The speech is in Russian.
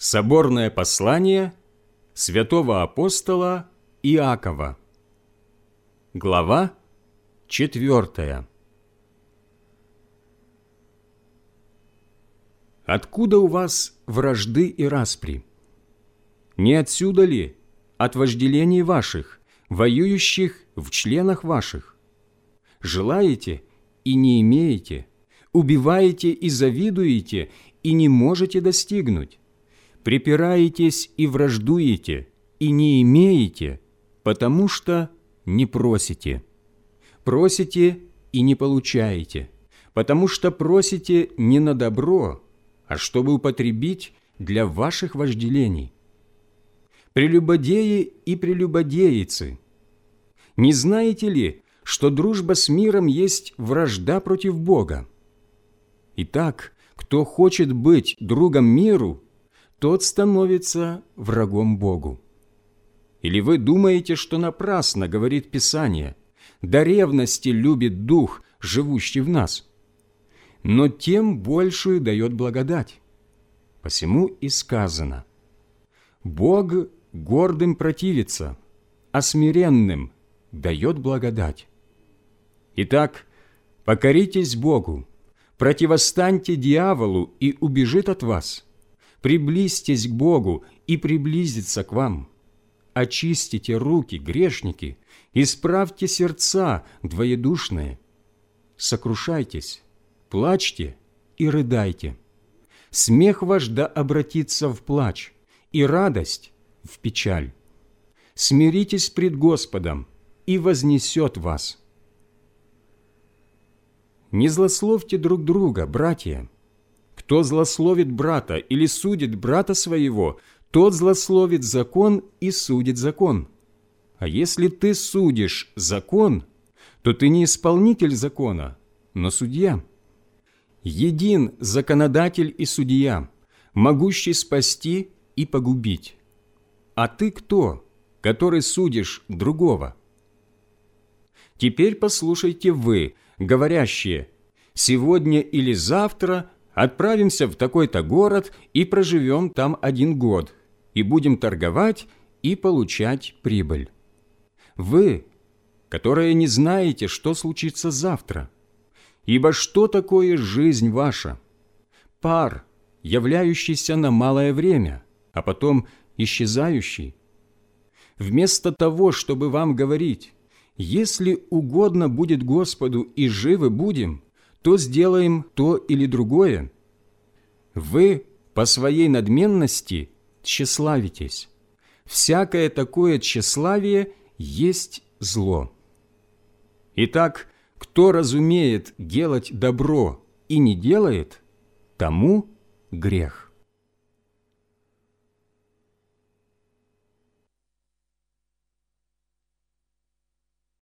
Соборное послание святого апостола Иакова. Глава 4. Откуда у вас вражды и распри? Не отсюда ли от вожделений ваших, воюющих в членах ваших? Желаете и не имеете, убиваете и завидуете, и не можете достигнуть. Припираетесь и враждуете, и не имеете, потому что не просите. Просите и не получаете, потому что просите не на добро, а чтобы употребить для ваших вожделений. Прелюбодеи и прелюбодеицы, не знаете ли, что дружба с миром есть вражда против Бога? Итак, кто хочет быть другом миру, тот становится врагом Богу. Или вы думаете, что напрасно говорит Писание: «До ревности любит Дух, живущий в нас»? Но тем большую дает благодать. Посему и сказано: «Бог гордым противится, а смиренным дает благодать». Итак, покоритесь Богу, противостаньте дьяволу, и убежит от вас. Приблизьтесь к Богу, и приблизится к вам. Очистите руки, грешники, исправьте сердца, двоедушные. Сокрушайтесь, плачьте и рыдайте. Смех ваш да обратится в плач, и радость в печаль. Смиритесь пред Господом, и вознесет вас. Не злословьте друг друга, братья. Кто злословит брата или судит брата своего, тот злословит закон и судит закон. А если ты судишь закон, то ты не исполнитель закона, но судья. Един законодатель и судья, могущий спасти и погубить. А ты кто, который судишь другого? Теперь послушайте вы, говорящие: «Сегодня или завтра отправимся в такой-то город и проживем там 1 год, и будем торговать и получать прибыль». Вы, которые не знаете, что случится завтра. Ибо что такое жизнь ваша? Пар, являющийся на малое время, а потом исчезающий. Вместо того, чтобы вам говорить: «Если угодно будет Господу и живы будем, то сделаем то или другое», вы по своей надменности тщеславитесь. Всякое такое тщеславие есть зло. Итак, кто разумеет делать добро и не делает, тому грех.